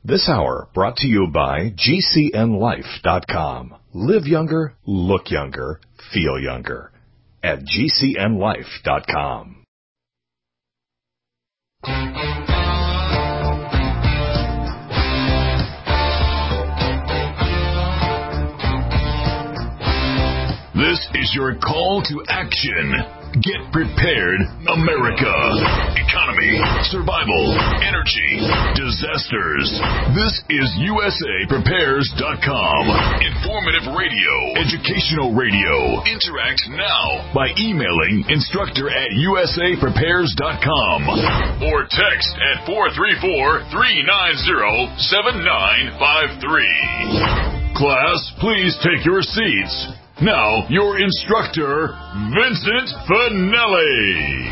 This hour brought to you by GCNLife.com. Live younger, look younger, feel younger. At GCNLife.com. This is your call to action. Get prepared, America. Economy, survival, energy, disasters. This is USAPrepares.com. Informative radio, educational radio. Interact now by emailing instructor@USAPrepares.com or text at 434-390-7953. Class, please take your seats. Now, your instructor, Vincent Finelli.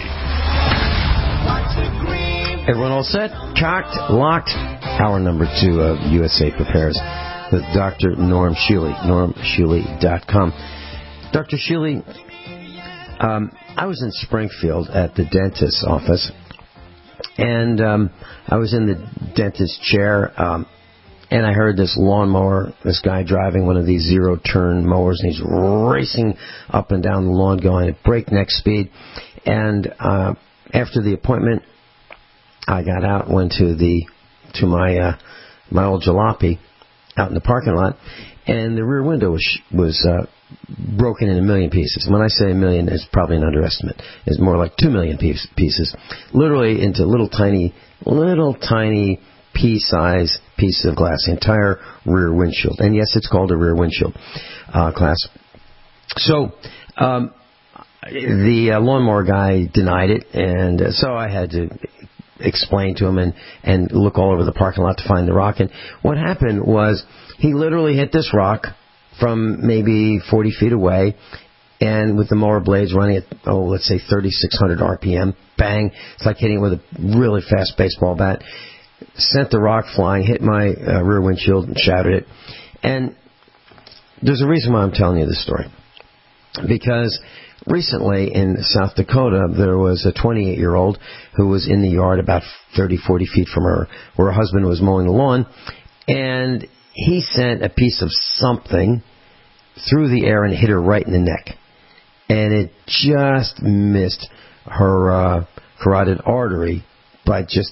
Everyone all set? Cocked? Locked? Hour number 2 of USA Prepares with Dr. Norm Shealy, normshealy.com. Dr. Shealy, I was in Springfield at the dentist's office, and I was in the dentist's chair, and I heard this lawnmower, this guy driving one of these zero-turn mowers, and he's racing up and down the lawn going at breakneck speed. And after the appointment, I got out, went to my old jalopy out in the parking lot, and the rear window was broken in a million pieces. When I say a million, it's probably an underestimate. It's more like 2 million pieces, literally into little tiny pea-size pieces of glass, the entire rear windshield. And yes, it's called a rear windshield, class. So the lawnmower guy denied it, and so I had to explain to him and look all over the parking lot to find the rock. And what happened was he literally hit this rock from maybe 40 feet away, and with the mower blades running at, let's say 3,600 RPM, bang, it's like hitting it with a really fast baseball bat. Sent the rock flying, hit my rear windshield, and shattered it. And there's a reason why I'm telling you this story. Because recently in South Dakota, there was a 28-year-old who was in the yard about 30, 40 feet from her, where her husband was mowing the lawn, and he sent a piece of something through the air and hit her right in the neck. And it just missed her carotid artery by just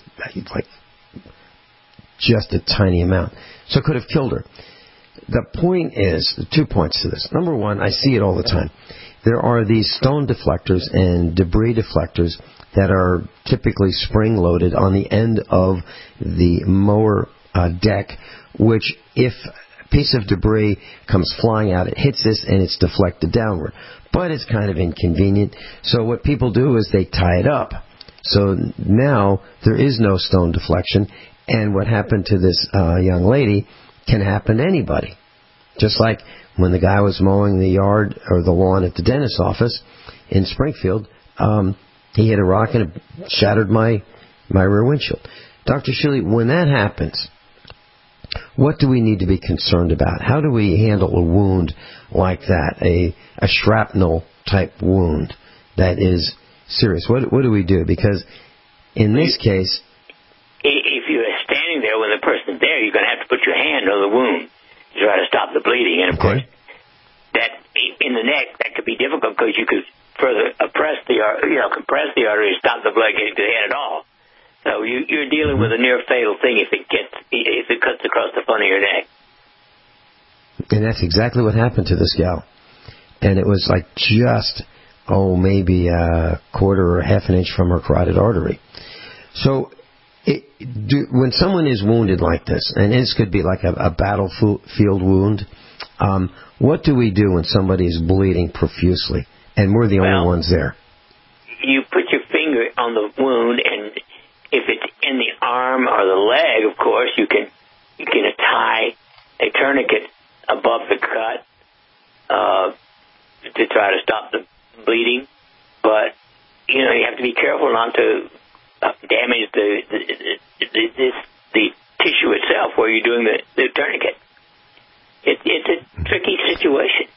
a tiny amount. So it could have killed her. The point is, 2 points to this. Number one, I see it all the time. There are these stone deflectors and debris deflectors that are typically spring-loaded on the end of the mower deck, which if a piece of debris comes flying out, it hits this and it's deflected downward. But it's kind of inconvenient. So what people do is they tie it up. So now there is no stone deflection. And what happened to this young lady can happen to anybody. Just like when the guy was mowing the yard or the lawn at the dentist's office in Springfield, he hit a rock and it shattered my rear windshield. Dr. Shealy, when that happens, what do we need to be concerned about? How do we handle a wound like that, a shrapnel-type wound that is serious? What do we do? Because in this case, if you're standing there when the person's there, you're going to have to put your hand on the wound to try to stop the bleeding. And of course, that in the neck, that could be difficult because you could further compress the artery to stop the blood getting to the head at all. So you're dealing with a near fatal thing if it cuts across the front of your neck. And that's exactly what happened to this gal. And it was like just maybe a quarter or half an inch from her carotid artery. So when someone is wounded like this, and this could be like a battlefield wound, what do we do when somebody is bleeding profusely and we're the only ones there? You put your finger on the wound, and if it's in the arm or the leg, of course, you can tie a tourniquet above the cut to try to stop the bleeding. But you have to be careful not to damage the tissue itself where you're doing the tourniquet. It's a tricky situation.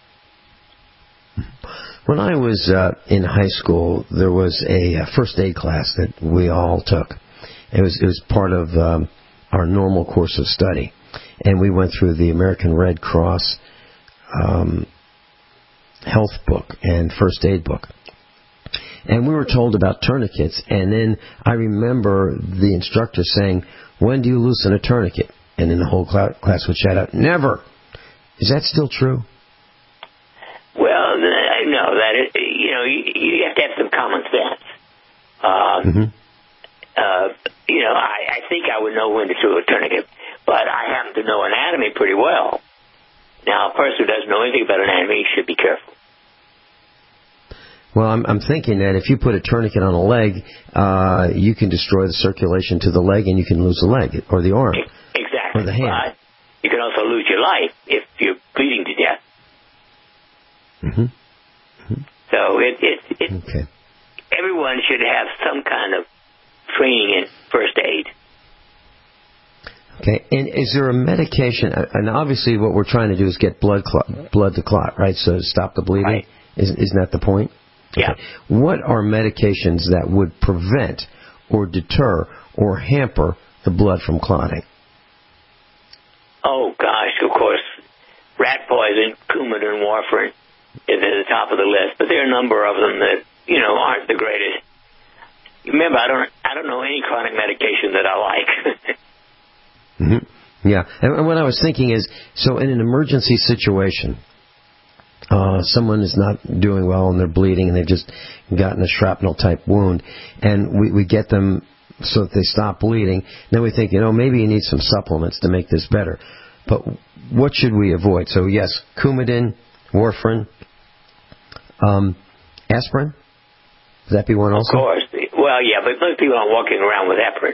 When I was in high school, there was a first aid class that we all took. It was part of our normal course of study. And we went through the American Red Cross health book and first aid book. And we were told about tourniquets, and then I remember the instructor saying, when do you loosen a tourniquet? And then the whole class would shout out, never. Is that still true? Well, no, that is, you have to have some common sense. I think I would know when to do a tourniquet, but I happen to know anatomy pretty well. Now, a person who doesn't know anything about anatomy should be careful. Well, I'm thinking that if you put a tourniquet on a leg, you can destroy the circulation to the leg, and you can lose the leg or the arm. Exactly. Or the hand. But you can also lose your life if you're bleeding to death. So okay. Everyone should have some kind of training in first aid. Okay, and is there a medication? And obviously, what we're trying to do is get blood to clot, right? So to stop the bleeding. Right. Isn't that the point? Yeah. Okay. What are medications that would prevent or deter or hamper the blood from clotting? Oh gosh, of course, rat poison, Coumadin, warfarin is at the top of the list, but there are a number of them that aren't the greatest. Remember, I don't know any chronic medication that I like. Yeah, and what I was thinking is, so in an emergency situation, someone is not doing well and they're bleeding and they've just gotten a shrapnel type wound, and we get them so that they stop bleeding. Then we think, maybe you need some supplements to make this better. But what should we avoid? So yes, Coumadin, warfarin, aspirin. Would that be one also? Of course. Well, yeah, but most people aren't walking around with aspirin.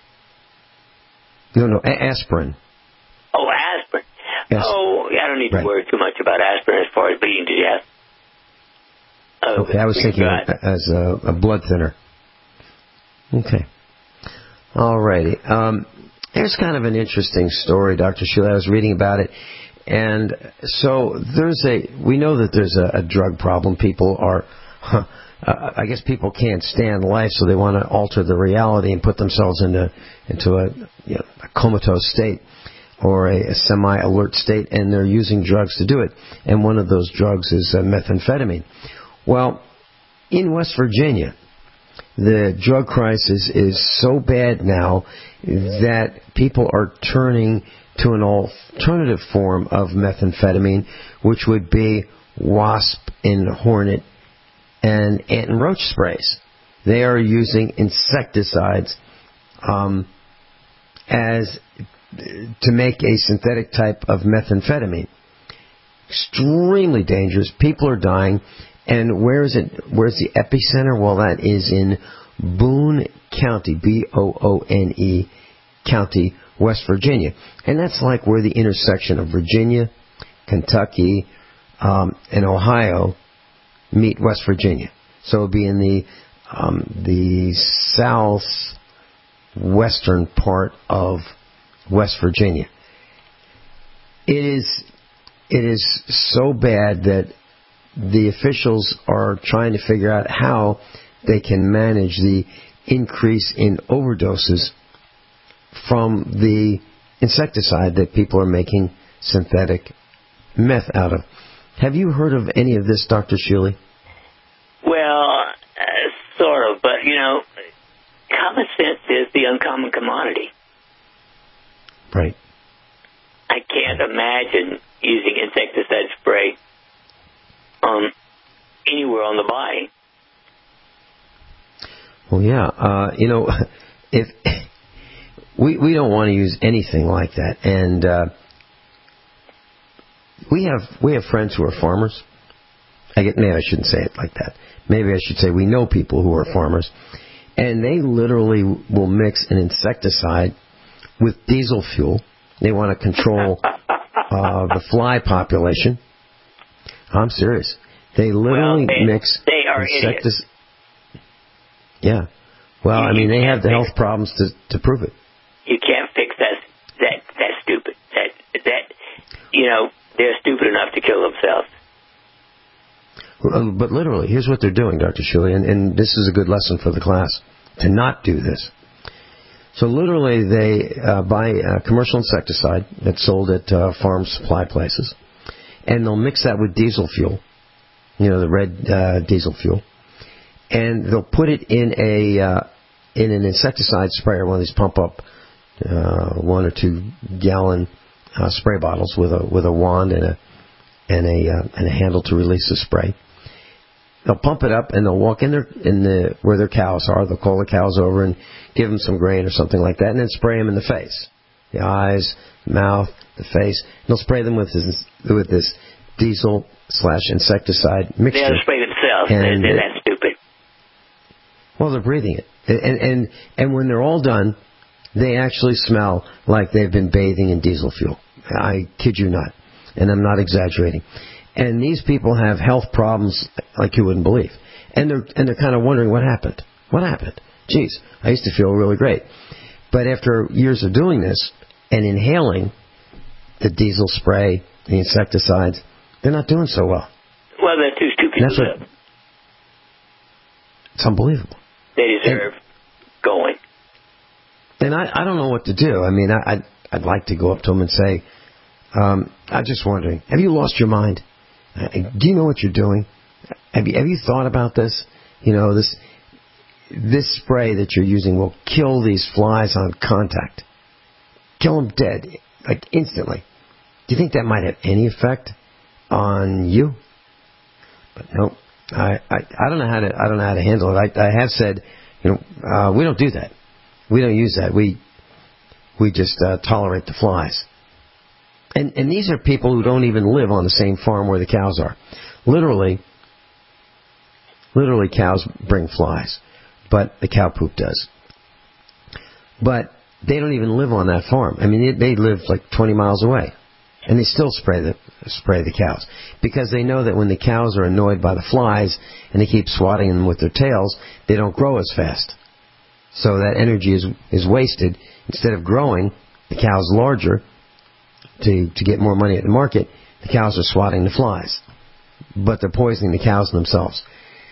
No, aspirin. Oh, aspirin. Yes. Oh, I don't need to worry too much about aspirin as far as bleeding to death. Okay, I was thinking as a blood thinner. Okay. All righty. Here's kind of an interesting story, Dr. Sheila. I was reading about it. And so we know that there's a drug problem. People are, I guess people can't stand life, so they want to alter the reality and put themselves into a comatose state or a semi-alert state, and they're using drugs to do it. And one of those drugs is methamphetamine. Well, in West Virginia, the drug crisis is so bad now that people are turning to an alternative form of methamphetamine, which would be wasp and hornet and ant and roach sprays. They are using insecticides to make a synthetic type of methamphetamine. Extremely dangerous. People are dying. And where's the epicenter? Well, that is in Boone County, Boone County, West Virginia. And that's like where the intersection of Virginia, Kentucky, and Ohio meet West Virginia. So it'll be in the southwestern part of West Virginia. It is so bad that the officials are trying to figure out how they can manage the increase in overdoses from the insecticide that people are making synthetic meth out of. Have you heard of any of this, Dr. Sheely? Well, sort of, but, common sense is the uncommon commodity. Right. I can't imagine using insecticide spray anywhere on the body. Well, yeah. If we don't want to use anything like that, and we have friends who are farmers. Maybe I shouldn't say it like that. Maybe I should say we know people who are farmers, and they literally will mix an insecticide with diesel fuel. They want to control the fly population. I'm serious. They literally mix insecticides. Yeah. Well, they have the health problems to prove it. You can't fix that. That's stupid. They're stupid enough to kill themselves. But literally, here's what they're doing, Dr. Sheely, and this is a good lesson for the class, to not do this. So literally they buy a commercial insecticide that's sold at farm supply places, and they'll mix that with diesel fuel, the red diesel fuel, and they'll put it in an insecticide sprayer, one of these pump up 1 or 2 gallon spray bottles with a wand and a handle to release the spray. They'll pump it up and they'll walk in where their cows are. They'll call the cows over and give them some grain or something like that, and then spray them in the face, the eyes, the mouth, the face. And they'll spray them with this diesel/insecticide mixture. They'll spray themselves. And that's stupid. Well, they're breathing it, and when they're all done, they actually smell like they've been bathing in diesel fuel. I kid you not, and I'm not exaggerating. And these people have health problems like you wouldn't believe. And they're kind of wondering what happened. What happened? Geez, I used to feel really great. But after years of doing this and inhaling the diesel spray, the insecticides, they're not doing so well. Well, they're too stupid to live. It's unbelievable. They deserve going. And I don't know what to do. I mean, I'd like to go up to them and say, I'm just wondering, have you lost your mind? Do you know what you're doing? Have you thought about this? This spray that you're using will kill these flies on contact. Kill them dead, like instantly. Do you think that might have any effect on you? But no, I don't know how to handle it. I have said, we don't do that. We don't use that. We just tolerate the flies. And these are people who don't even live on the same farm where the cows are. Literally cows bring flies, but the cow poop does. But they don't even live on that farm. I mean, they live like 20 miles away, and they still spray the cows because they know that when the cows are annoyed by the flies and they keep swatting them with their tails, they don't grow as fast. So that energy is wasted. Instead of growing, the cow's larger. To get more money at the market, the cows are swatting the flies. But they're poisoning the cows themselves.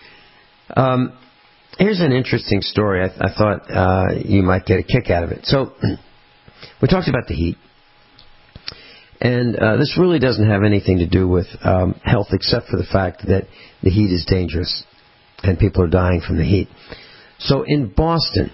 Here's an interesting story. I thought you might get a kick out of it. So, we talked about the heat. And this really doesn't have anything to do with health except for the fact that the heat is dangerous and people are dying from the heat. So in Boston,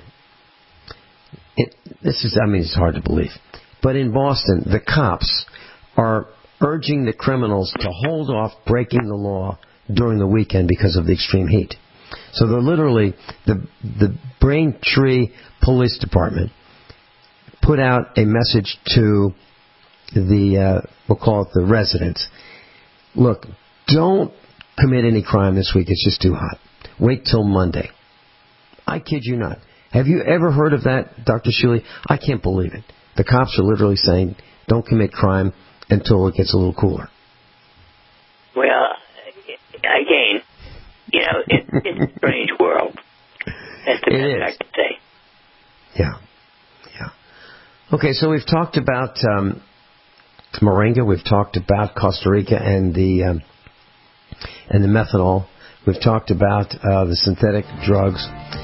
it's hard to believe. But in Boston, the cops are urging the criminals to hold off breaking the law during the weekend because of the extreme heat. So they're literally, the Braintree Police Department put out a message to we'll call it the residents. Look, don't commit any crime this week. It's just too hot. Wait till Monday. I kid you not. Have you ever heard of that, Dr. Shuley? I can't believe it. The cops are literally saying, don't commit crime until it gets a little cooler. Well, again, it's a strange world. That's the best I can say. Yeah. Okay, so we've talked about moringa. We've talked about Costa Rica and the methanol. We've talked about the synthetic drugs.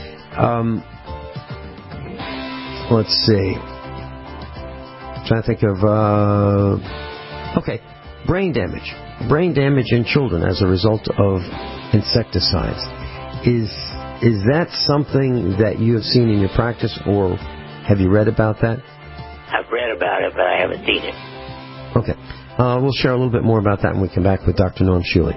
Let's see. I'm trying to think of brain damage. Brain damage in children as a result of insecticides. Is that something that you have seen in your practice, or have you read about that? I've read about it, but I haven't seen it. Okay. We'll share a little bit more about that when we come back with Dr. Norm Shuley.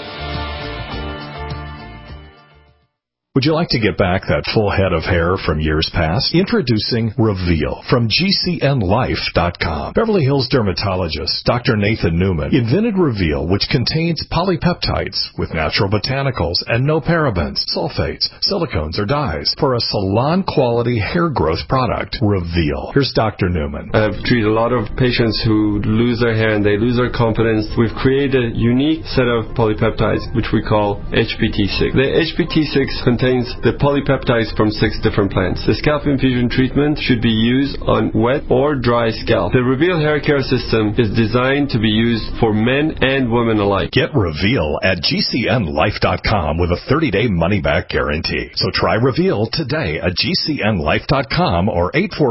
Would you like to get back that full head of hair from years past? Introducing Reveal from GCNLife.com. Beverly Hills dermatologist Dr. Nathan Newman invented Reveal, which contains polypeptides with natural botanicals and no parabens, sulfates, silicones, or dyes for a salon-quality hair growth product. Reveal. Here's Dr. Newman. I've treated a lot of patients who lose their hair and they lose their confidence. We've created a unique set of polypeptides, which we call HPT6. The HPT6 contains contains the polypeptides from 6 different plants. The scalp infusion treatment should be used on wet or dry scalp. The Reveal hair care system is designed to be used for men and women alike. Get Reveal at GCNlife.com with a 30-day money-back guarantee. So try Reveal today at GCNlife.com or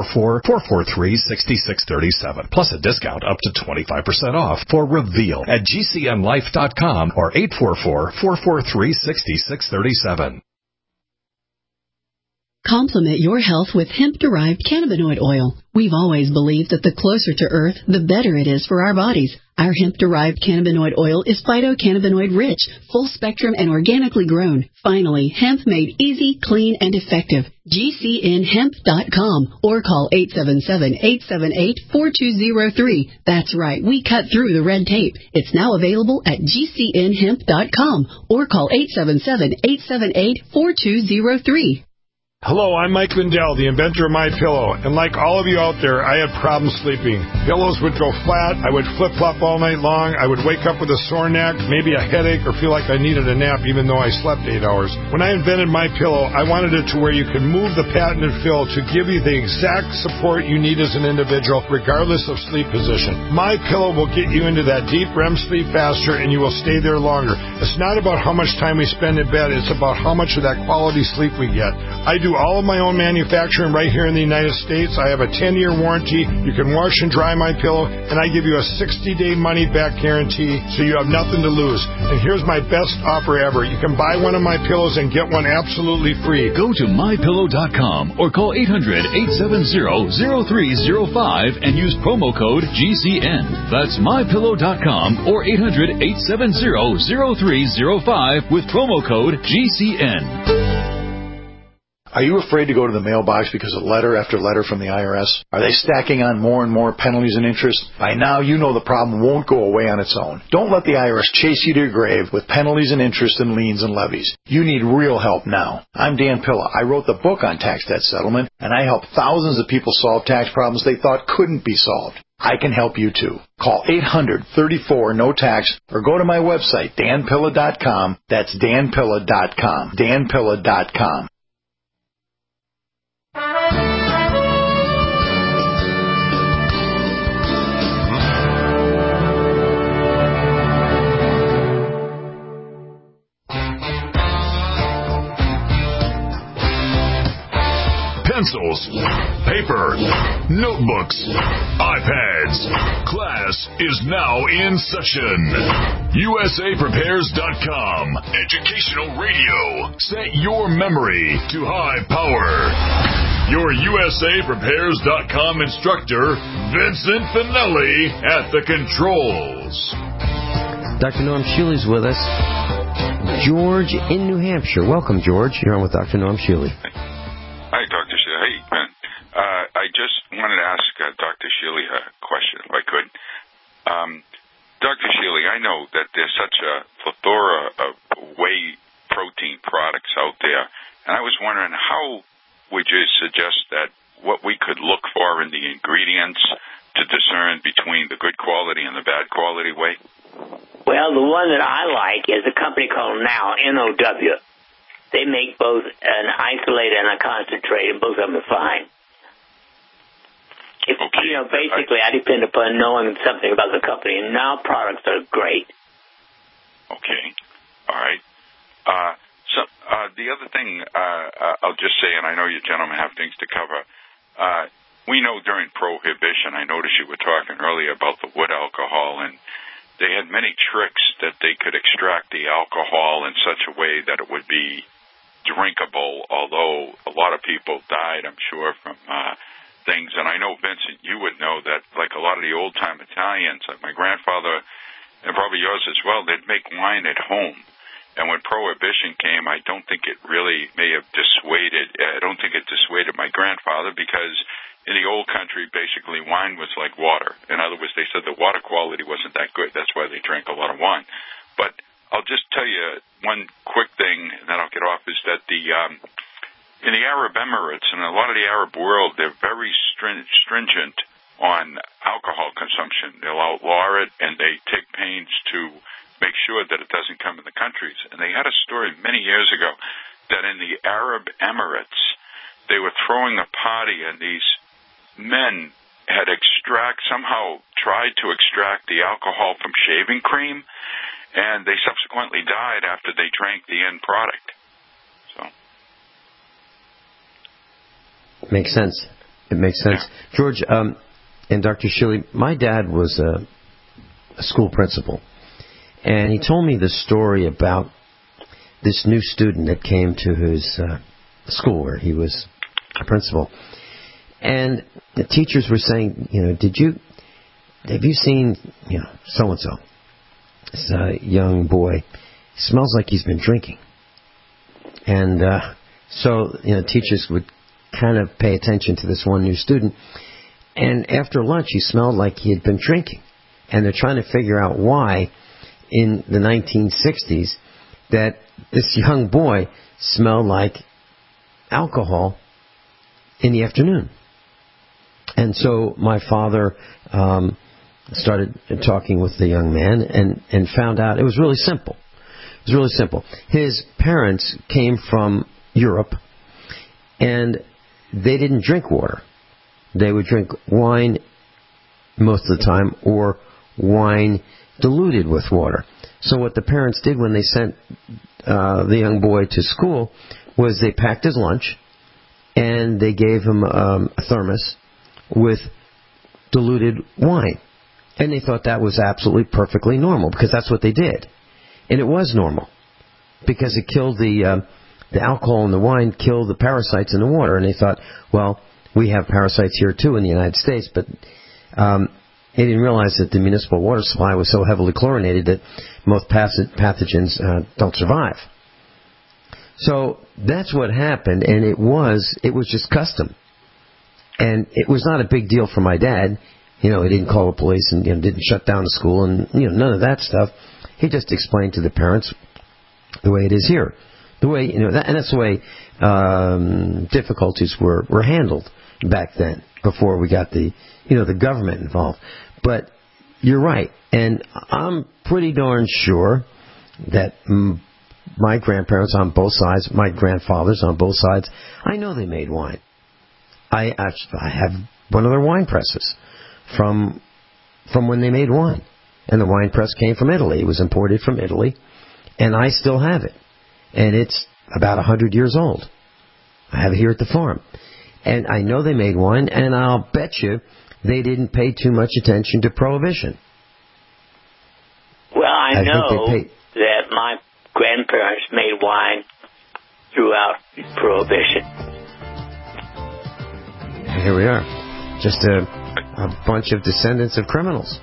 844-443-6637. Plus a discount up to 25% off for Reveal at GCNlife.com or 844-443-6637. Complement your health with hemp-derived cannabinoid oil. We've always believed that the closer to Earth, the better it is for our bodies. Our hemp-derived cannabinoid oil is phytocannabinoid-rich, full-spectrum, and organically grown. Finally, hemp made easy, clean, and effective. GCNhemp.com or call 877-878-4203. That's right, we cut through the red tape. It's now available at GCNhemp.com or call 877-878-4203. Hello, I'm Mike Lindell, the inventor of MyPillow, and like all of you out there, I had problems sleeping. Pillows would go flat, I would flip-flop all night long, I would wake up with a sore neck, maybe a headache, or feel like I needed a nap even though I slept 8 hours. When I invented MyPillow, I wanted it to where you could move the patented fill to give you the exact support you need as an individual, regardless of sleep position. MyPillow will get you into that deep REM sleep faster, and you will stay there longer. It's not about how much time we spend in bed, it's about how much of that quality sleep we get. I do all of my own manufacturing right here in the United States. I have a 10-year warranty. You can wash and dry MyPillow, and I give you a 60-day money-back guarantee, so you have nothing to lose. And here's my best offer ever. You can buy one of my pillows and get one absolutely free. Go to MyPillow.com or call 800-870-0305 and use promo code GCN. That's MyPillow.com or 800-870-0305 with promo code GCN. Are you afraid to go to the mailbox because of letter after letter from the IRS? Are they stacking on more and more penalties and interest? By now, you know the problem won't go away on its own. Don't let the IRS chase you to your grave with penalties and interest and liens and levies. You need real help now. I'm Dan Pilla. I wrote the book on tax debt settlement, and I help thousands of people solve tax problems they thought couldn't be solved. I can help you too. Call 800-34-NO-TAX or go to my website, danpilla.com. That's danpilla.com. danpilla.com. Pencils, paper, notebooks, iPads. Class is now in session. USAPrepares.com. Educational radio. Set your memory to high power. Your USAPrepares.com instructor, Vincent Finelli, at the controls. Dr. Norm Schule's with us. George in New Hampshire. Welcome, George. You're on with Dr. Norm Schule. Hi, Dr. Schule. Hey, Ben. I just wanted to ask Dr. Schule a question, if I could. Dr. Schule, I know that there's such a plethora of whey protein products out there, and I was wondering how would you suggest that what we could look for in the ingredients to discern between the good quality and the bad quality whey? Well, the one that I like is a company called Now, N-O-W. They make both an isolate and a concentrate, and both of them are fine. It's, okay. Basically, I depend upon knowing something about the company, and Now products are great. Okay. All right. The other thing I'll just say, and I know you gentlemen have things to cover, we know during Prohibition, I noticed you were talking earlier about the wood alcohol, and they had many tricks that they could extract the alcohol in such a way that it would be drinkable, although a lot of people died, I'm sure, from things. And I know, Vincent, you would know that, like a lot of the old-time Italians, like my grandfather, and probably yours as well, they'd make wine at home. And when Prohibition came, I don't think it really may have dissuaded, I don't think it dissuaded my grandfather, because in the old country, basically, wine was like water. In other words, they said the water quality wasn't that good. That's why they drank a lot of wine. But I'll just tell you one quick thing, and then I'll get off, is that in the Arab Emirates and a lot of the Arab world, they're very stringent on alcohol consumption. They'll outlaw it, and they take pains to make sure that it doesn't come in the countries. And they had a story many years ago that in the Arab Emirates, they were throwing a party, and these men had somehow tried to extract the alcohol from shaving cream, and they subsequently died after they drank the end product. So. Makes sense. It makes sense. Yeah. George, and Dr. Shilley, my dad was a school principal, and he told me the story about this new student that came to his school where he was a principal. And the teachers were saying, have you seen, so-and-so? This young boy smells like he's been drinking. And so teachers would kind of pay attention to this one new student. And after lunch, he smelled like he had been drinking. And they're trying to figure out why in the 1960s that this young boy smelled like alcohol in the afternoon. And so my father started talking with the young man and found out it was really simple. It was really simple. His parents came from Europe, and they didn't drink water. They would drink wine most of the time, or wine diluted with water. So what the parents did when they sent the young boy to school was they packed his lunch, and they gave him a thermos with diluted wine. And they thought that was absolutely perfectly normal, because that's what they did. And it was normal, because it killed the alcohol in the wine, killed the parasites in the water. And they thought, well, we have parasites here too in the United States, but they didn't realize that the municipal water supply was so heavily chlorinated that most pathogens don't survive. So that's what happened, and it was just custom. And it was not a big deal for my dad. He didn't call the police and didn't shut down the school and none of that stuff. He just explained to the parents the way it is here. The way and that's the way difficulties were handled back then, before we got the government involved. But you're right, and I'm pretty darn sure that my grandparents on both sides, my grandfathers on both sides, I know they made wine. I have one of their wine presses from when they made wine. And the wine press came from Italy. It was imported from Italy. And I still have it. And it's about 100 years old. I have it here at the farm. And I know they made wine, and I'll bet you they didn't pay too much attention to Prohibition. Well, I know that my grandparents made wine throughout Prohibition. Here we are. Just a bunch of descendants of criminals.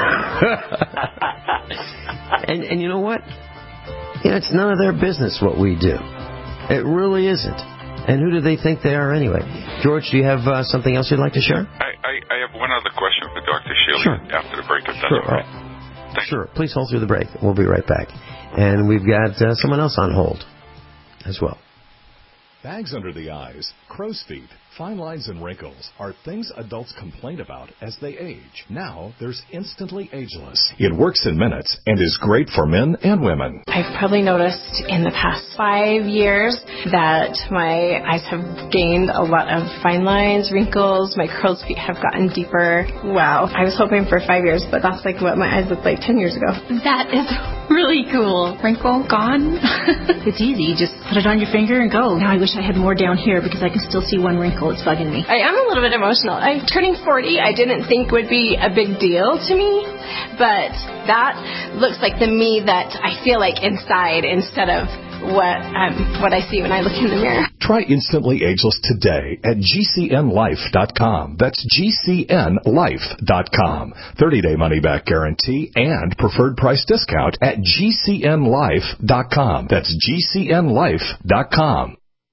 and you know what? It's none of their business what we do. It really isn't. And who do they think they are anyway? George, do you have something else you'd like to share? I have one other question for Dr. Shilley. Sure. After the break, if that's all right. Sure. Please hold through the break. We'll be right back. And we've got someone else on hold as well. Bags under the eyes, crow's feet, fine lines and wrinkles are things adults complain about as they age. Now, there's Instantly Ageless. It works in minutes and is great for men and women. I've probably noticed in the past 5 years that my eyes have gained a lot of fine lines, wrinkles, my crow's feet have gotten deeper. Wow. I was hoping for 5 years, but that's like what my eyes looked like 10 years ago. That is really cool. Wrinkle gone. It's easy. You just put it on your finger and go. Now I wish I had more down here because I can still see one wrinkle. It's bugging me. I am a little bit emotional. I'm turning 40. I didn't think would be a big deal to me, but that looks like the me that I feel like inside instead of what I see when I look in the mirror. Try Instantly Ageless today at GCNLife.com. That's GCNLife.com. 30-day money-back guarantee and preferred price discount at GCNLife.com. That's GCNLife.com.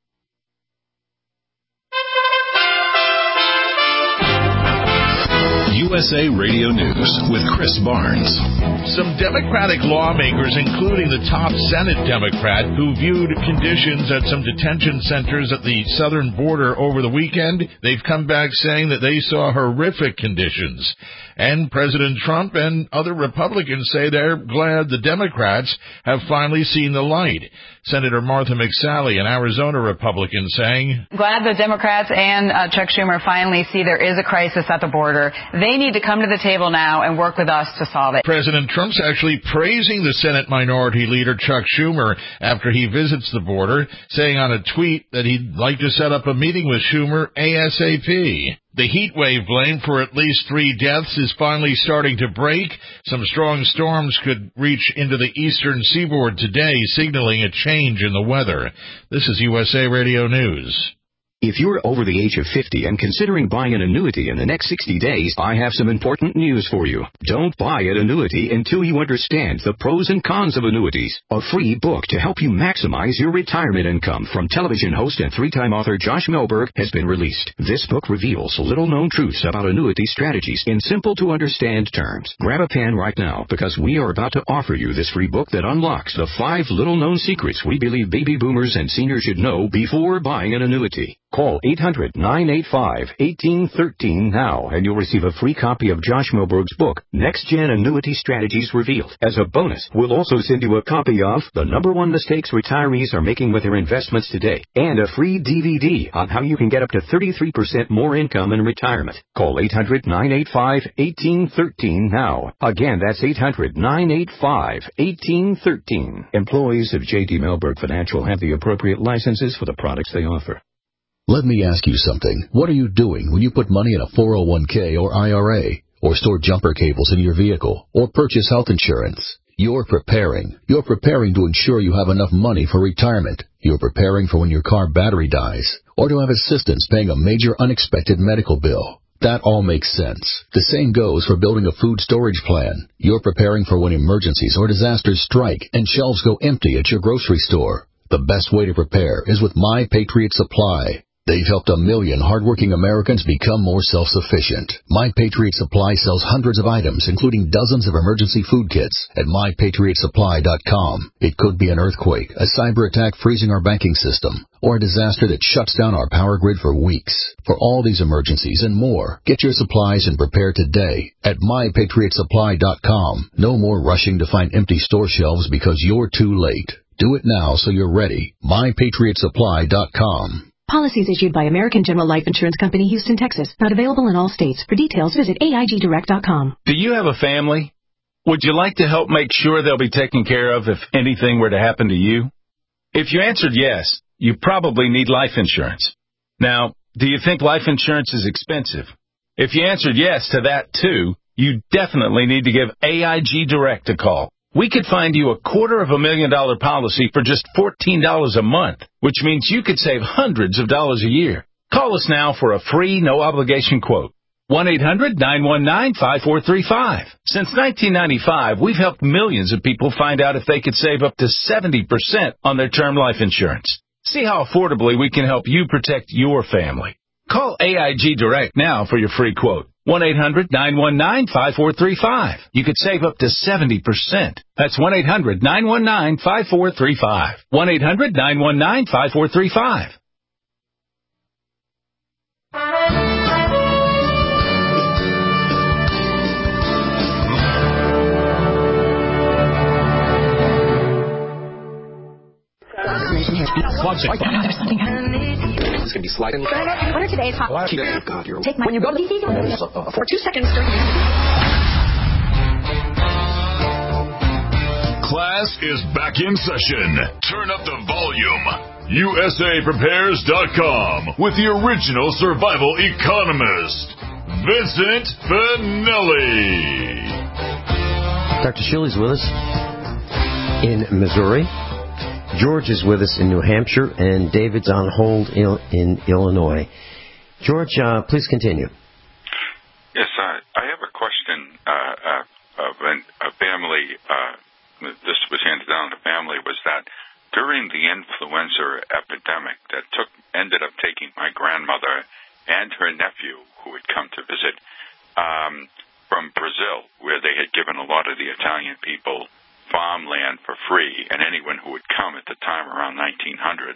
USA Radio News with Chris Barnes. Some Democratic lawmakers, including the top Senate Democrat, who viewed conditions at some detention centers at the southern border over the weekend, they've come back saying that they saw horrific conditions. And President Trump and other Republicans say they're glad the Democrats have finally seen the light. Senator Martha McSally, an Arizona Republican, saying, glad the Democrats and Chuck Schumer finally see there is a crisis at the border. They need to come to the table now and work with us to solve it. President Trump's actually praising the Senate Minority Leader Chuck Schumer after he visits the border, saying on a tweet that he'd like to set up a meeting with Schumer ASAP. The heat wave blamed for at least 3 deaths is finally starting to break. Some strong storms could reach into the eastern seaboard today, signaling a change in the weather. This is USA Radio News. If you're over the age of 50 and considering buying an annuity in the next 60 days, I have some important news for you. Don't buy an annuity until you understand the pros and cons of annuities. A free book to help you maximize your retirement income from television host and 3-time author Josh Melberg has been released. This book reveals little-known truths about annuity strategies in simple-to-understand terms. Grab a pen right now because we are about to offer you this free book that unlocks the 5 little-known secrets we believe baby boomers and seniors should know before buying an annuity. Call 800-985-1813 now, and you'll receive a free copy of Josh Melberg's book, Next Gen Annuity Strategies Revealed. As a bonus, we'll also send you a copy of The #1 Mistakes Retirees Are Making with Their Investments Today, and a free DVD on how you can get up to 33% more income in retirement. Call 800-985-1813 now. Again, that's 800-985-1813. Employees of J.D. Melberg Financial have the appropriate licenses for the products they offer. Let me ask you something. What are you doing when you put money in a 401k or IRA, or store jumper cables in your vehicle, or purchase health insurance? You're preparing. You're preparing to ensure you have enough money for retirement. You're preparing for when your car battery dies, or to have assistance paying a major unexpected medical bill. That all makes sense. The same goes for building a food storage plan. You're preparing for when emergencies or disasters strike and shelves go empty at your grocery store. The best way to prepare is with My Patriot Supply. They've helped 1 million hardworking Americans become more self-sufficient. My Patriot Supply sells hundreds of items, including dozens of emergency food kits at MyPatriotSupply.com. It could be an earthquake, a cyber attack freezing our banking system, or a disaster that shuts down our power grid for weeks. For all these emergencies and more, get your supplies and prepare today at MyPatriotSupply.com. No more rushing to find empty store shelves because you're too late. Do it now so you're ready. MyPatriotSupply.com. Policies issued by American General Life Insurance Company, Houston, Texas. Not available in all states. For details, visit AIGDirect.com. Do you have a family? Would you like to help make sure they'll be taken care of if anything were to happen to you? If you answered yes, you probably need life insurance. Now, do you think life insurance is expensive? If you answered yes to that too, you definitely need to give AIG Direct a call. We could find you a $250,000 policy for just $14 a month, which means you could save hundreds of dollars a year. Call us now for a free, no-obligation quote. 1-800-919-5435. Since 1995, we've helped millions of people find out if they could save up to 70% on their term life insurance. See how affordably we can help you protect your family. Call AIG Direct now for your free quote. 1-800-919-5435. You could save up to 70%. That's 1-800-919-5435. 1-800-919-5435. There's something It's going to be sliding. What are today's hot? Take when you go to the for 2 seconds. Class is back in session. Turn up the volume. USAPrepares.com with the original survival economist, Vincent Finelli. Dr. Shilley's with us in Missouri. George is with us in New Hampshire, and David's on hold in Illinois. George, please continue. Yes, I have a question of a family. This was handed down to family. Was that during the influenza epidemic that ended up taking my grandmother and her nephew, who had come to visit from Brazil, where they had given a lot of the Italian people farmland for free, and anyone who would come at the time around 1900,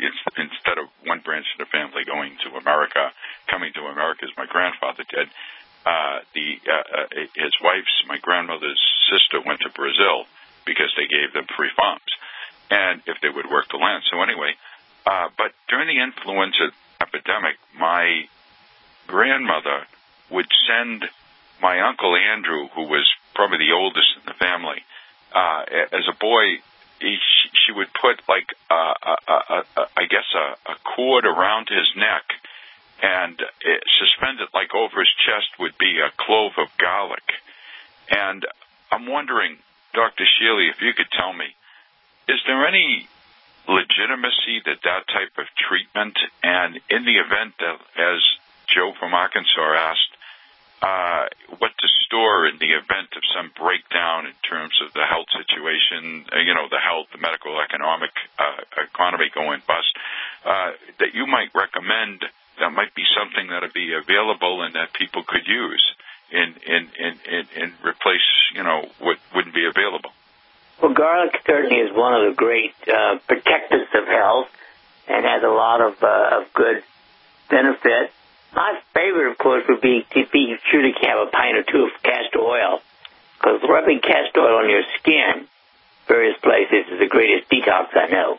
instead of one branch of the family coming to America as my grandfather did, his wife's, my grandmother's sister, went to Brazil because they gave them free farms, and if they would work the land. So anyway, but during the influenza epidemic, my grandmother would send my Uncle Andrew, who was probably the oldest in the family, as a boy, she would put like I guess a cord around his neck, and suspended like over his chest would be a clove of garlic. And I'm wondering, Dr. Shealy, if you could tell me, is there any legitimacy that type of treatment? And in the event that, as Joe from Arkansas asked, what to store in the event of some breakdown in terms of the health situation, the medical, economic economy going bust, that you might recommend that might be something that would be available and that people could use in replace, what wouldn't be available? Well, garlic certainly is one of the great protectors of health and has a lot of good benefit. My favorite, of course, would be to be sure to have a pint or two of castor oil, because rubbing castor oil on your skin, various places, is the greatest detox I know.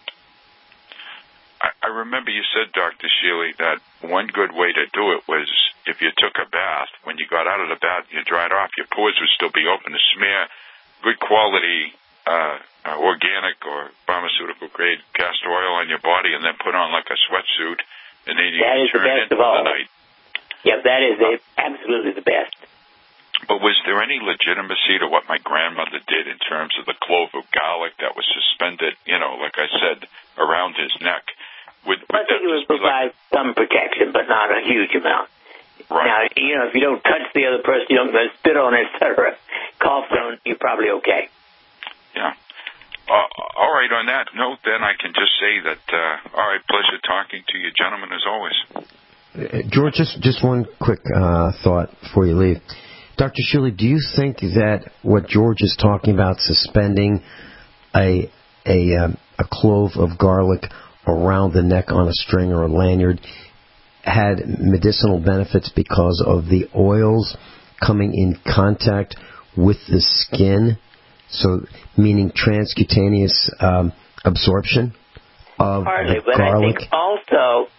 I remember you said, Dr. Shealy, that one good way to do it was if you took a bath, when you got out of the bath, you dried off, your pores would still be open to smear good quality organic or pharmaceutical grade castor oil on your body and then put on like a sweatsuit, and then you that is turn the best into of all. the night. Yep, that is absolutely the best. But was there any legitimacy to what my grandmother did in terms of the clove of garlic that was suspended, like I said, around his neck? I think it would provide some protection, but not a huge amount. Right. Now, if you don't touch the other person, you don't spit on it, etc., cough on, you're probably okay. Yeah. All right, on that note, then, I can just say that, all right, pleasure talking to you, gentlemen, as always. George, just one quick thought before you leave. Dr. Shealy, do you think that what George is talking about, suspending a clove of garlic around the neck on a string or a lanyard, had medicinal benefits because of the oils coming in contact with the skin, so meaning transcutaneous absorption of Partly, the but garlic? I think also,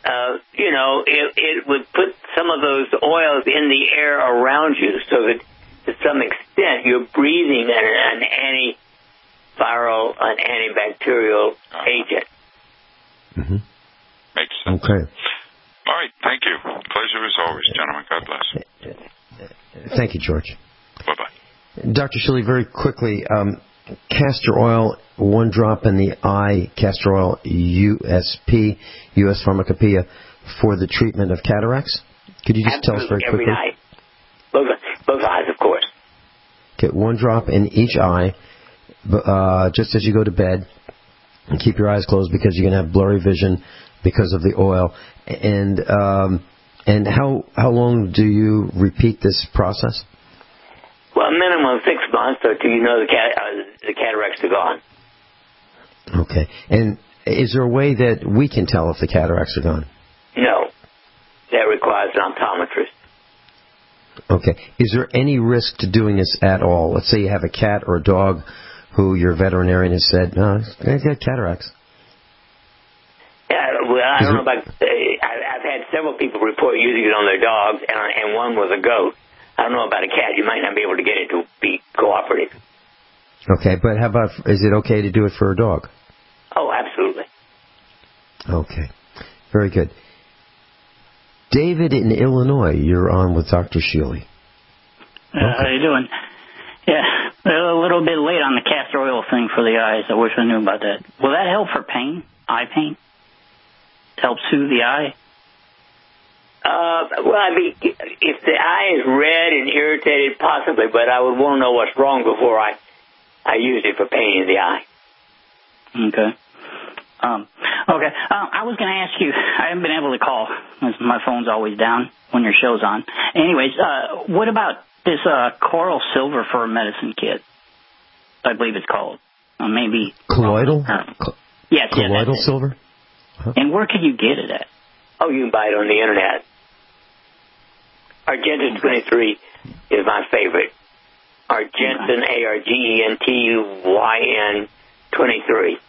it would put some of those oils in the air around you, so that to some extent you're breathing an antiviral, an antibacterial agent. Mm-hmm. Makes sense. Okay. All right, thank you. Pleasure as always, gentlemen. God bless. Thank you, George. Bye-bye. Dr. Shealy, very quickly, castor oil, 1 drop in the eye, castor oil USP, U.S. Pharmacopoeia, for the treatment of cataracts. Could you just tell us very quickly? Every night. Both eyes, of course. Okay, 1 drop in each eye, just as you go to bed. And keep your eyes closed because you're going to have blurry vision because of the oil. And how long do you repeat this process? Well, minimum 6 months, or till you know the cataracts are gone. Okay. And is there a way that we can tell if the cataracts are gone? No. That requires an optometrist. Okay. Is there any risk to doing this at all? Let's say you have a cat or a dog who your veterinarian has said, no, he's got cataracts. Yeah, well, I don't know about... I've had several people report using it on their dogs, and one was a goat. I don't know about a cat. You might not be able to get it to be cooperative. Okay, but how about, is it okay to do it for a dog? Oh, absolutely. Okay, very good. David in Illinois, you're on with Dr. Shealy. How you doing? Yeah, a little bit late on the castor oil thing for the eyes. I wish I knew about that. Will that help for pain, eye pain? Help soothe the eye? Well, I mean, if the eye is red and irritated, possibly, but I would want to know what's wrong before I use it for pain in the eye. Okay. I was going to ask you, I haven't been able to call, as my phone's always down when your show's on. Anyways, what about this coral silver for a medicine kit? I believe it's called. Maybe. Colloidal? Yes, colloidal silver? Huh? And where can you get it at? Oh, you can buy it on the internet. Argentin 23 is my favorite. Argentin, ARGENTYN 23.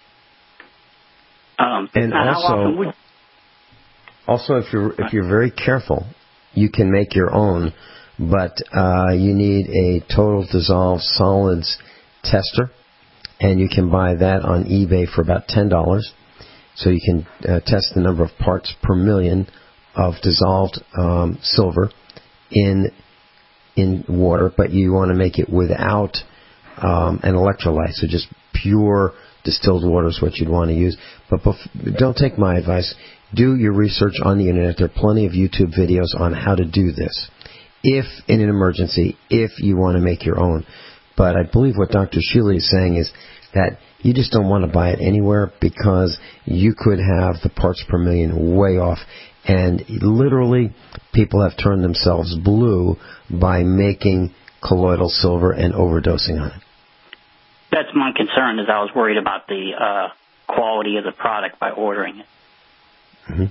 And also, if you're very careful, you can make your own, but you need a total dissolved solids tester, and you can buy that on eBay for about $10. So you can test the number of parts per million of dissolved silver in water, but you want to make it without an electrolyte, so just pure distilled water is what you'd want to use. But don't take my advice. Do your research on the internet. There are plenty of YouTube videos on how to do this, if in an emergency, if you want to make your own. But I believe what Dr. Shealy is saying is that you just don't want to buy it anywhere, because you could have the parts per million way off. And literally, people have turned themselves blue by making colloidal silver and overdosing on it. That's my concern, is I was worried about the quality of the product by ordering it. Mm-hmm.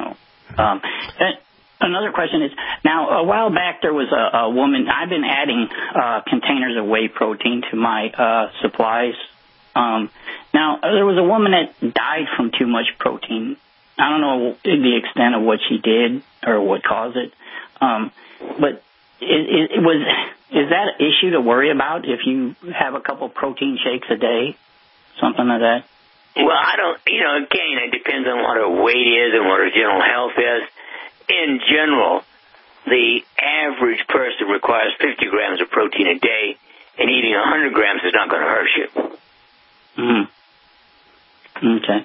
Another question is, now, a while back there was a woman, I've been adding containers of whey protein to my supplies. Now, there was a woman that died from too much protein. I don't know the extent of what she did or what caused it. But is that an issue to worry about if you have a couple protein shakes a day, something like that? Well, I don't, again, it depends on what her weight is and what her general health is. In general, the average person requires 50 grams of protein a day, and eating 100 grams is not going to hurt you. Okay.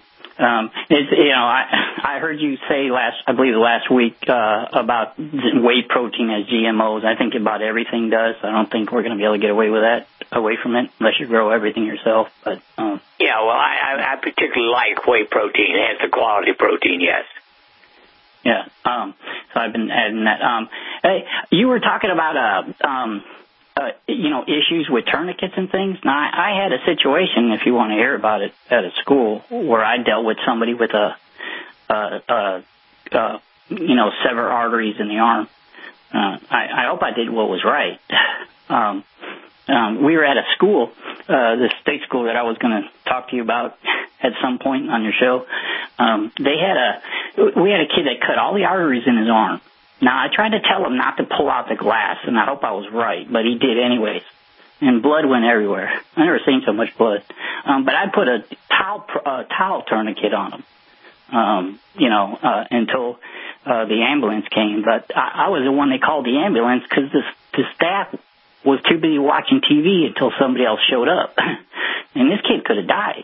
I heard you say last week about whey protein as GMOs. I think about everything does. I don't think we're going to be able to get away from it, unless you grow everything yourself. But yeah, well, I particularly like whey protein. It's a quality protein, yes. Yeah. So I've been adding that. Hey, you were talking about issues with tourniquets and things. Now, I had a situation, if you want to hear about it, at a school where I dealt with somebody with severed arteries in the arm. I hope I did what was right. We were at a school, the state school that I was going to talk to you about at some point on your show. We had a kid that cut all the arteries in his arm. Now, I tried to tell him not to pull out the glass, and I hope I was right, but he did anyways. And blood went everywhere. I never seen so much blood. But I put a towel tourniquet on him, until the ambulance came. But I was the one that called the ambulance because the staff was too busy watching TV until somebody else showed up. And this kid could have died.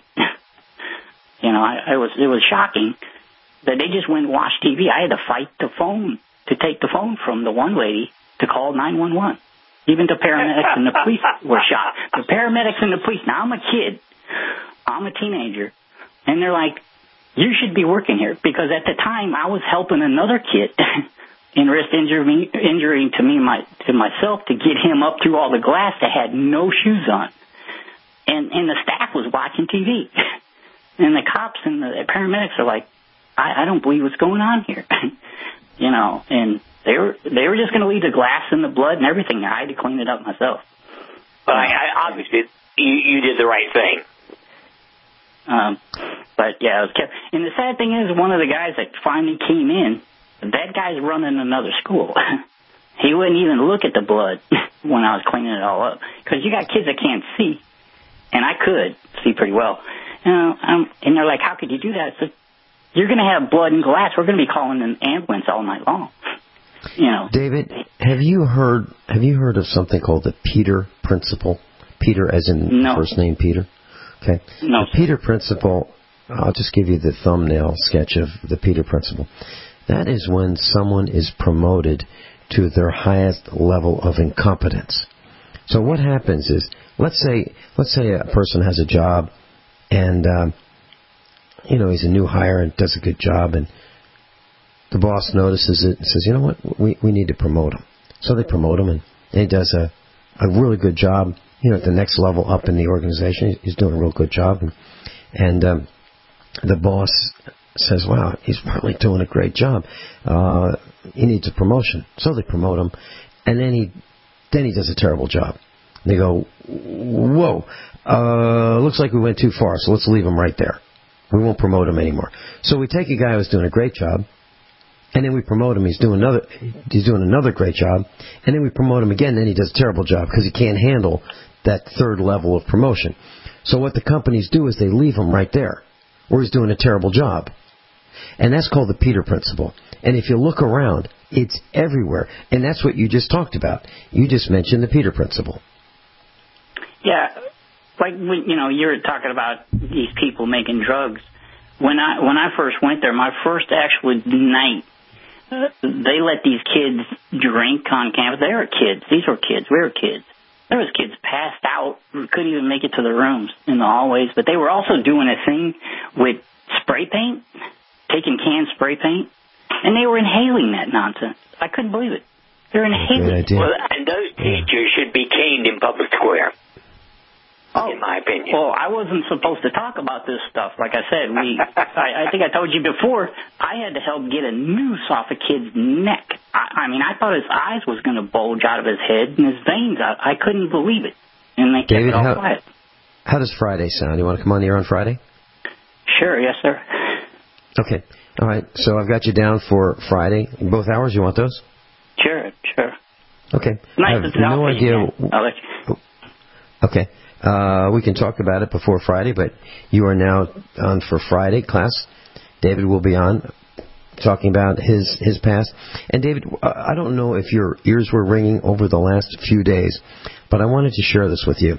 It was shocking that they just went and watched TV. I had to fight the phone to take the phone from the one lady to call 911. Even the paramedics and the police were shocked. The paramedics and the police. Now, I'm a kid. I'm a teenager. And they're like, you should be working here. Because at the time, I was helping another kid in risk injury to myself to get him up through all the glass that had no shoes on. And the staff was watching TV. And the cops and the paramedics are like, I don't believe what's going on here. And they were just going to leave the glass and the blood and everything there. I had to clean it up myself. Well, obviously, you did the right thing. But, yeah, and the sad thing is, one of the guys that finally came in, that guy's running another school. He wouldn't even look at the blood when I was cleaning it all up. Because you got kids that can't see, and I could see pretty well. And they're like, how could you do that? I said, you're going to have blood and glass. We're going to be calling an ambulance all night long. David, have you heard of something called the Peter Principle? Peter as in first name Peter? Okay. No. The Peter Principle, I'll just give you the thumbnail sketch of the Peter Principle. That is when someone is promoted to their highest level of incompetence. So what happens is, let's say a person has a job and he's a new hire and does a good job, and the boss notices it and says, you know what, we need to promote him. So they promote him, and he does a really good job, at the next level up in the organization. He's doing a real good job. And the boss says, wow, he's probably doing a great job. He needs a promotion. So they promote him, and then he does a terrible job. They go, whoa, looks like we went too far, so let's leave him right there. We won't promote him anymore. So we take a guy who's doing a great job, and then we promote him. He's doing another great job, and then we promote him again, and then he does a terrible job because he can't handle that third level of promotion. So what the companies do is they leave him right there, where he's doing a terrible job. And that's called the Peter Principle. And if you look around, it's everywhere. And that's what you just talked about. You just mentioned the Peter Principle. Yeah, like you were talking about these people making drugs. When I first went there, my first actual night, they let these kids drink on campus. They were kids. These were kids. We were kids. There was kids passed out, couldn't even make it to the rooms in the hallways. But they were also doing a thing with spray paint, taking canned spray paint, and they were inhaling that nonsense. I couldn't believe it. They're inhaling. Well, and those teachers should be caned in public square. In my opinion. Well, I wasn't supposed to talk about this stuff. Like I said, I think I told you before, I had to help get a noose off a kid's neck. I mean, I thought his eyes was going to bulge out of his head and his veins out. I couldn't believe it. And they kept David, it all quiet. How does Friday sound? You want to come on the air on Friday? Sure, yes, sir. Okay. All right. So I've got you down for Friday. In both hours, you want those? Sure. Okay. Nice I have no idea. I'll let you. Okay. We can talk about it before Friday, but you are now on for Friday class. David will be on talking about his past. And David, I don't know if your ears were ringing over the last few days, but I wanted to share this with you.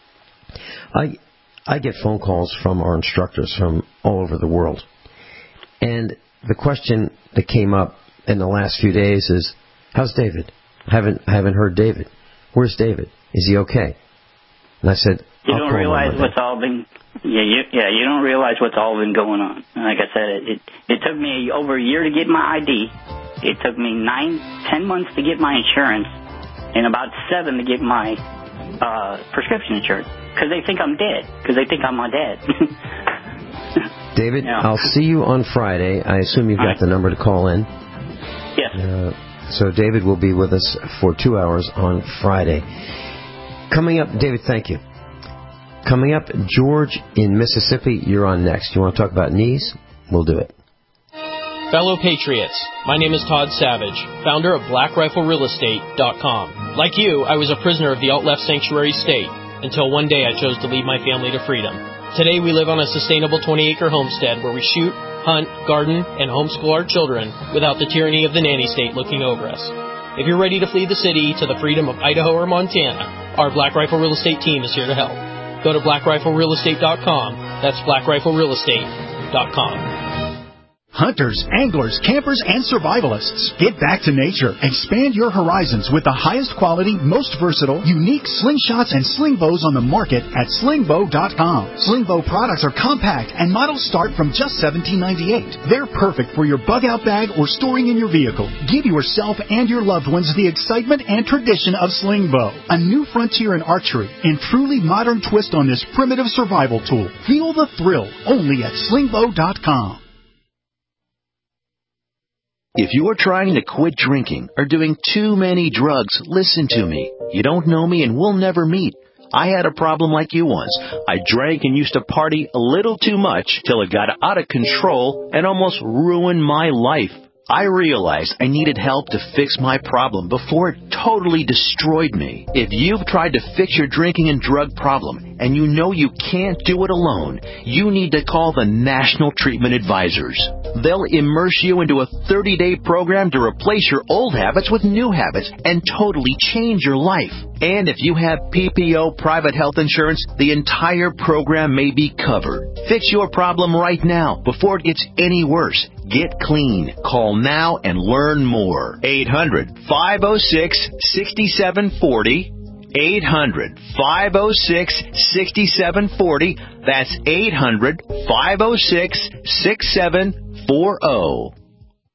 I get phone calls from our instructors from all over the world. And the question that came up in the last few days is, how's David? I haven't heard David. Where's David? Is he okay? And I said, you don't realize what's all been, you don't realize what's all been going on. Like I said, it took me over a year to get my ID. It took me 9-10 months to get my insurance, and about 7 to get my prescription insurance. Because they think I'm dead. Because they think I'm my dad. David, I'll see you on Friday. I assume you've got the number to call in. Yes. So David will be with us for 2 hours on Friday. Coming up, David, thank you. Coming up, George in Mississippi, you're on next. You want to talk about knees? We'll do it. Fellow Patriots, my name is Todd Savage, founder of BlackRifleRealEstate.com. Like you, I was a prisoner of the alt-left sanctuary state until one day I chose to lead my family to freedom. Today we live on a sustainable 20-acre homestead where we shoot, hunt, garden, and homeschool our children without the tyranny of the nanny state looking over us. If you're ready to flee the city to the freedom of Idaho or Montana, our Black Rifle Real Estate team is here to help. Go to BlackRifleRealEstate.com. That's BlackRifleRealEstate.com. Hunters, anglers, campers, and survivalists. Get back to nature. Expand your horizons with the highest quality, most versatile, unique slingshots and sling bows on the market at slingbow.com. Slingbow products are compact and models start from just $17.98. They're perfect for your bug-out bag or storing in your vehicle. Give yourself and your loved ones the excitement and tradition of Slingbow, a new frontier in archery and truly modern twist on this primitive survival tool. Feel the thrill only at slingbow.com. If you are trying to quit drinking or doing too many drugs, listen to me. You don't know me and we'll never meet. I had a problem like you once. I drank and used to party a little too much till it got out of control and almost ruined my life. I realized I needed help to fix my problem before it totally destroyed me. If you've tried to fix your drinking and drug problem and you know you can't do it alone, you need to call the National Treatment Advisors. They'll immerse you into a 30-day program to replace your old habits with new habits and totally change your life. And if you have PPO private health insurance, the entire program may be covered. Fix your problem right now before it gets any worse. Get clean. Call now and learn more. 800-506-6740. 800-506-6740. That's 800-506-6740.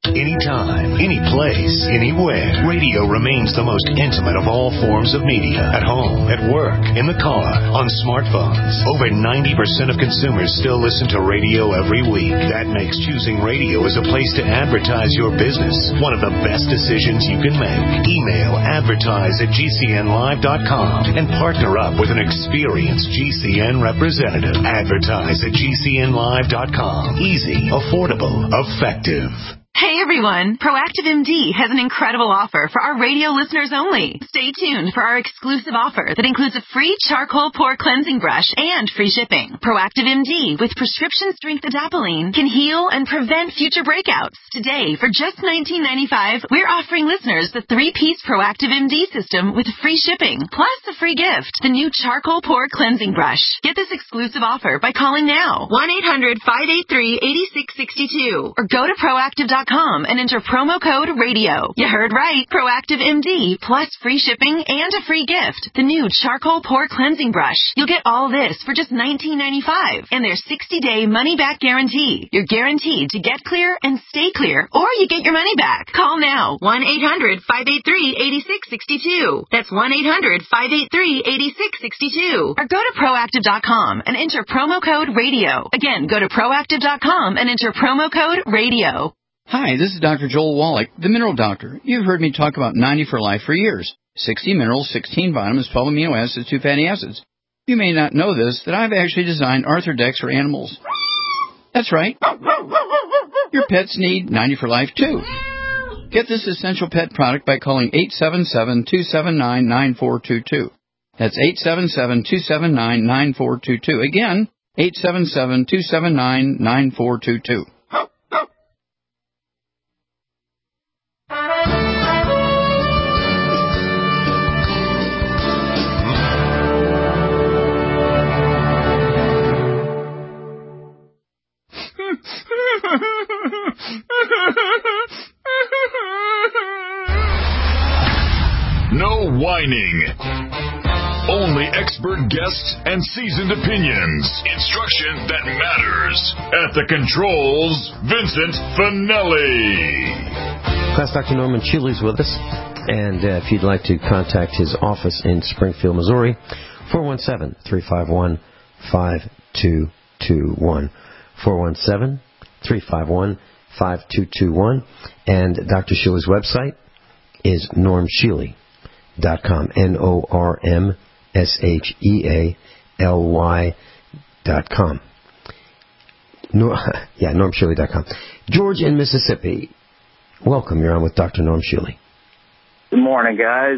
Anytime, any place, anywhere. Radio remains the most intimate of all forms of media. At home, at work, in the car, on smartphones. Over 90% of consumers still listen to radio every week. That makes choosing radio as a place to advertise your business one of the best decisions you can make. Email advertise@gcnlive.com and partner up with an experienced GCN representative. Advertise@gcnlive.com. Easy, affordable, effective. Hey everyone! Proactive MD has an incredible offer for our radio listeners only. Stay tuned for our exclusive offer that includes a free charcoal pore cleansing brush and free shipping. Proactive MD with prescription strength adapalene can heal and prevent future breakouts. Today, for just $19.95, we're offering listeners the 3-piece Proactive MD system with free shipping, plus a free gift, the new charcoal pore cleansing brush. Get this exclusive offer by calling now, 1-800-583-8662, or go to proactive.com and enter promo code RADIO. You heard right. Proactive MD plus free shipping and a free gift. The new charcoal pore cleansing brush. You'll get all this for just $19.95 and their 60-day money-back guarantee. You're guaranteed to get clear and stay clear, or you get your money back. Call now. 1-800-583-8662. That's 1-800-583-8662. Or go to proactive.com and enter promo code RADIO. Again, go to proactive.com and enter promo code RADIO. Hi, this is Dr. Joel Wallach, the Mineral Doctor. You've heard me talk about 90 for Life for years. 60 minerals, 16 vitamins, 12 amino acids, 2 fatty acids. You may not know this, that I've actually designed Arthrodex for animals. That's right. Your pets need 90 for Life, too. Get this essential pet product by calling 877-279-9422. That's 877-279-9422. Again, 877-279-9422. No whining. Only expert guests and seasoned opinions. Instruction that matters. At the controls, Vincent Finelli. Class Dr. Norman Shealy's with us. And if you'd like to contact his office in Springfield, Missouri, 417-351-5221. 417-351-5221. And Dr. Shealy's website is normshealy.com. NORMSHEALY.com. normshealy.com. George in Mississippi. Welcome. You're on with Dr. Norm Shealy. Good morning, guys.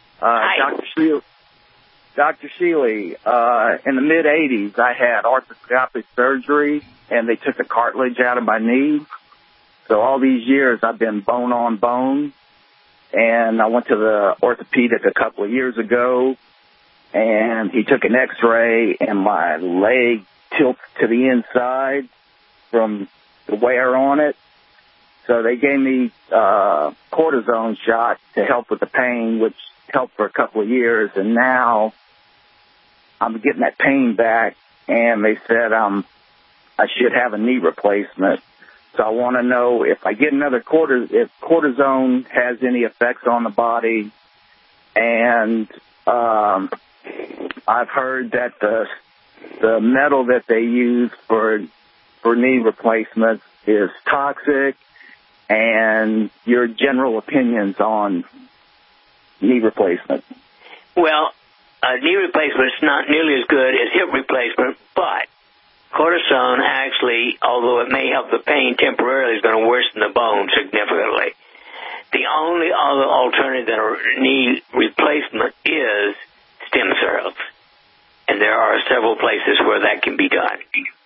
Dr. Shealy, in the mid-'80s, I had arthroscopic surgery, and they took the cartilage out of my knee. So all these years, I've been bone on bone. And I went to the orthopedic a couple of years ago, and he took an X-ray, and my leg tilts to the inside from the wear on it. So they gave me cortisone shot to help with the pain, which helped for a couple of years. And now I'm getting that pain back, and they said I should have a knee replacement. So I want to know if I get another if cortisone has any effects on the body. And I've heard that the metal that they use for knee replacements is toxic. And your general opinions on knee replacement? Well, knee replacement is not nearly as good as hip replacement, but cortisone actually, although it may help the pain temporarily, is going to worsen the bone significantly. The only other alternative than a knee replacement is stem cells. And there are several places where that can be done.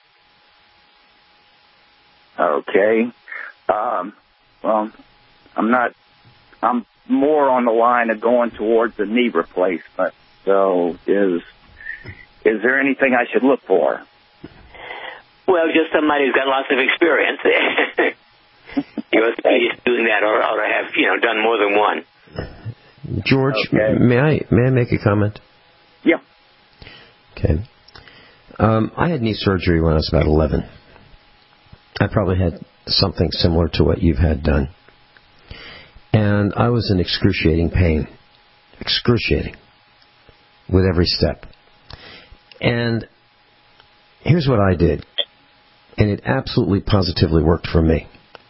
Okay. Well, I'm more on the line of going towards the knee replacement. So is there anything I should look for? Well, just somebody who's got lots of experience. Orthopedist doing that ought to have, done more than one. George, okay. May I make a comment? Yeah. Okay. I had knee surgery when I was about 11. I probably had something similar to what you've had done. And I was in excruciating pain. Excruciating. With every step. And here's what I did. And it absolutely positively worked for me.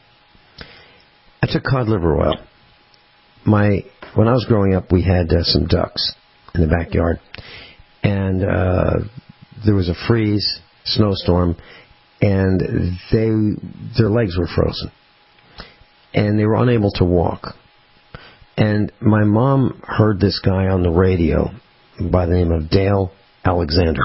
I took cod liver oil. When I was growing up, we had some ducks in the backyard. And there was a freeze, snowstorm, and their legs were frozen. And they were unable to walk. And my mom heard this guy on the radio by the name of Dale Alexander.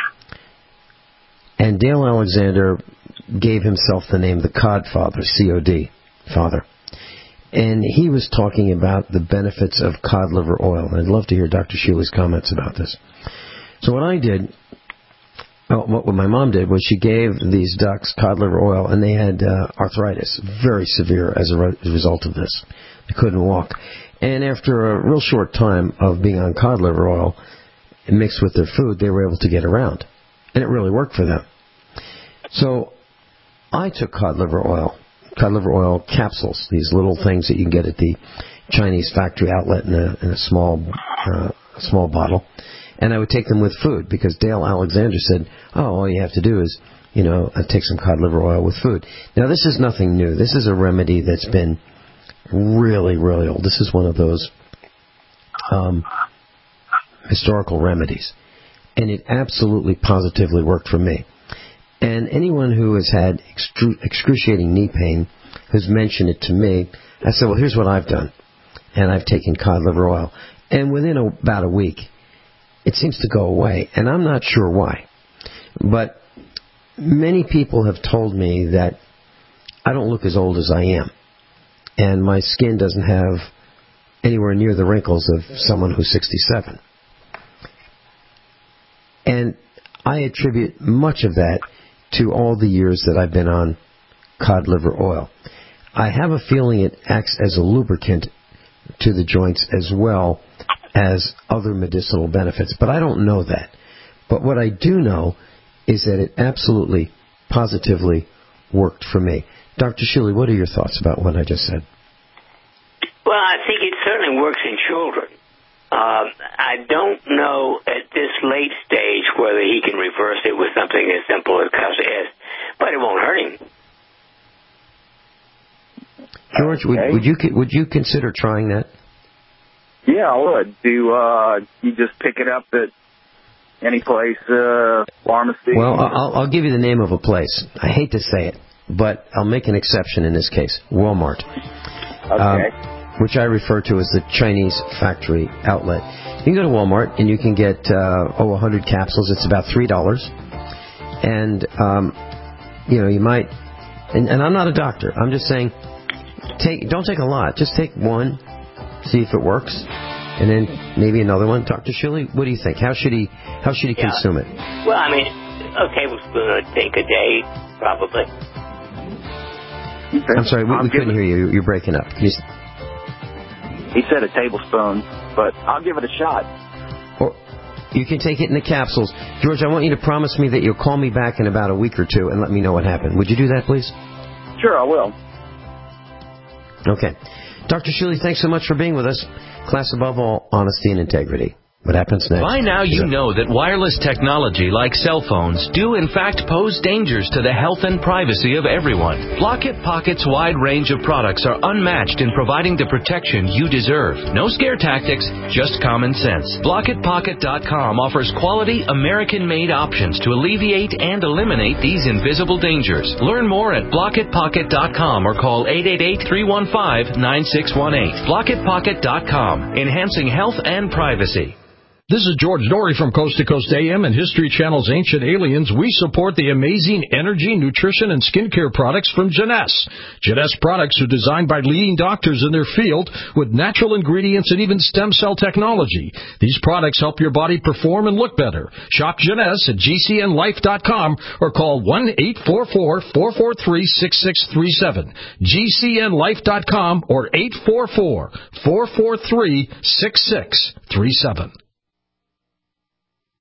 And Dale Alexander gave himself the name the Cod Father, C-O-D, Father. And he was talking about the benefits of cod liver oil. And I'd love to hear Dr. Sheely's comments about this. So what I did, what my mom did, was she gave these ducks cod liver oil, and they had arthritis, very severe as a result of this. They couldn't walk. And after a real short time of being on cod liver oil mixed with their food, they were able to get around. And it really worked for them. So I took cod liver oil capsules, these little things that you can get at the Chinese factory outlet in a small bottle. And I would take them with food because Dale Alexander said, all you have to do is, take some cod liver oil with food. Now, this is nothing new. This is a remedy that's been really, really old. This is one of those historical remedies. And it absolutely, positively worked for me. And anyone who has had excruciating knee pain has mentioned it to me. I said, well, here's what I've done. And I've taken cod liver oil. And within about a week, it seems to go away. And I'm not sure why. But many people have told me that I don't look as old as I am. And my skin doesn't have anywhere near the wrinkles of someone who's 67. And I attribute much of that to all the years that I've been on cod liver oil. I have a feeling it acts as a lubricant to the joints as well as other medicinal benefits, but I don't know that. But what I do know is that it absolutely, positively worked for me. Dr. Sheely, what are your thoughts about what I just said? Well, I think it certainly works in children. I don't know at this late stage whether he can reverse it with something as simple as CAS, but it won't hurt him. George, would you consider trying that? Yeah, I would. You just pick it up at any place, pharmacy? Well, I'll give you the name of a place. I hate to say it, but I'll make an exception in this case. Walmart. Okay. Which I refer to as the Chinese factory outlet. You can go to Walmart and you can get 100 capsules. It's about $3. And you might. And I'm not a doctor. I'm just saying, don't take a lot. Just take one, see if it works, and then maybe another one. Dr. Sheely, what do you think? How should he consume it? Well, I mean, a tablespoon, I think, a day, probably. I'm sorry, we couldn't hear you. You're breaking up. He said a tablespoon, but I'll give it a shot. Or you can take it in the capsules. George, I want you to promise me that you'll call me back in about a week or two and let me know what happened. Would you do that, please? Sure, I will. Okay. Dr. Sheely, thanks so much for being with us. Class above all, honesty and integrity. What happens next? By now you know that wireless technology like cell phones do in fact pose dangers to the health and privacy of everyone. Blockit Pocket's wide range of products are unmatched in providing the protection you deserve. No scare tactics, just common sense. BlockitPocket.com offers quality American-made options to alleviate and eliminate these invisible dangers. Learn more at BlockitPocket.com or call 888-315-9618. BlockitPocket.com, enhancing health and privacy. This is George Norrie from Coast to Coast AM and History Channel's Ancient Aliens. We support the amazing energy, nutrition, and skincare products from Jeunesse. Jeunesse products are designed by leading doctors in their field with natural ingredients and even stem cell technology. These products help your body perform and look better. Shop Jeunesse at GCNlife.com or call 1-844-443-6637. GCNlife.com or 844-443-6637.